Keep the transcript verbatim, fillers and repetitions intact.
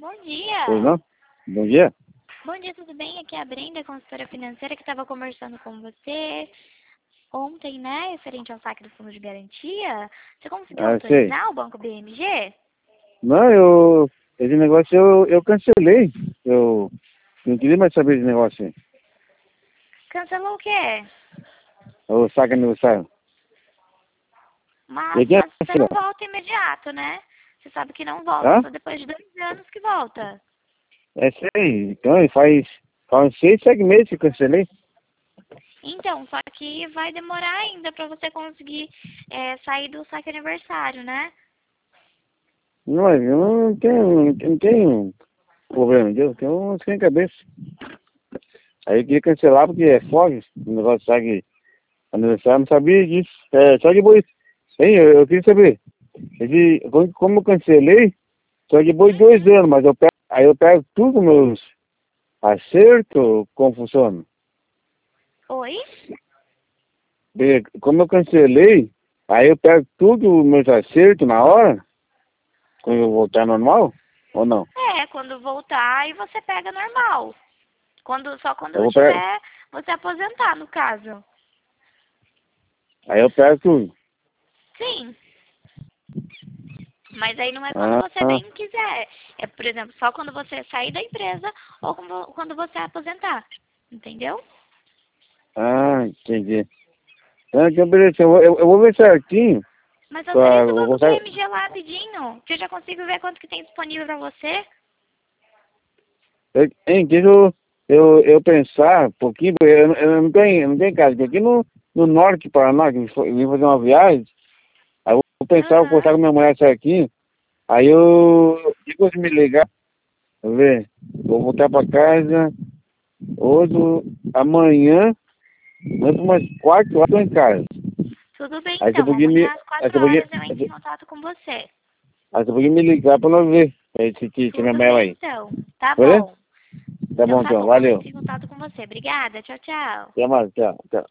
Bom dia. Pois não? Bom dia. Bom dia, tudo bem? Aqui é a Brenda, consultora financeira, que estava conversando com você ontem, né, referente ao saque do fundo de garantia. Você conseguiu Ah, sei. autorizar o Banco B M G? Não, eu... Esse negócio eu, eu cancelei. Eu não queria mais saber desse negócio aí. Cancelou o quê? O saque aniversário. Mas, E quem é mas você não volta imediato, né? Você sabe que não volta, Hã? só depois de dois anos que volta. É sei. Então, faz, faz uns seis, sete meses que eu cancelei. Então, só que vai demorar ainda para você conseguir é, sair do saque aniversário, né? Não, mas eu não tenho, não tenho problema, entendeu? Eu tenho uma sem cabeça. Aí eu queria cancelar porque é fogo, o negócio de saque aniversário, não sabia disso. É, só que depois, hein, eu, eu queria saber. Esse, como como eu cancelei, só que depois de dois anos, mas eu pego, aí eu pego tudo meus acertos, como funciona. Oi? E como eu cancelei, aí eu pego tudo meus acertos na hora, quando eu voltar normal, ou não? É, quando voltar, aí você pega normal. Quando, só quando Eu vou pegar, tiver você aposentar, no caso. aí eu pego tudo. Sim. Mas aí não é quando Ah, você ah, bem quiser. É, por exemplo, só quando você sair da empresa ou quando quando você aposentar. Entendeu? ah, entendi. Ah, então beleza, eu, vou- eu, eu vou ver certinho. Mas Pra, autoriza o eu vou Banco colocar, B M G lá rapidinho. Que eu já consigo ver quanto que tem disponível pra você. eu, hein, deixa eu, eu, eu pensar um pouquinho, porque eu, eu não tenho, eu não tenho casa, porque aqui no, no norte do Paraná, que eu fui- eu vim fazer uma viagem, aí eu vou pensar, vou conversar Aham. com minha mulher certinho, aí eu, depois de me ligar, vou ver, vou voltar pra casa, hoje, amanhã, mais umas quatro horas eu tô em casa. Tudo bem, Aí você então. podia me, Amanhã às aí quatro você podia, horas eu aí entro em você contato com você. aí você podia me ligar pra nós ver, aí se, se, se minha Tudo mulher bem, vai. então. Tá Beleza? bom. Tá Então bom tá então, bom. Eu valeu. entro em contato com você. Obrigada. Tchau, tchau. Até mais, tchau, tchau.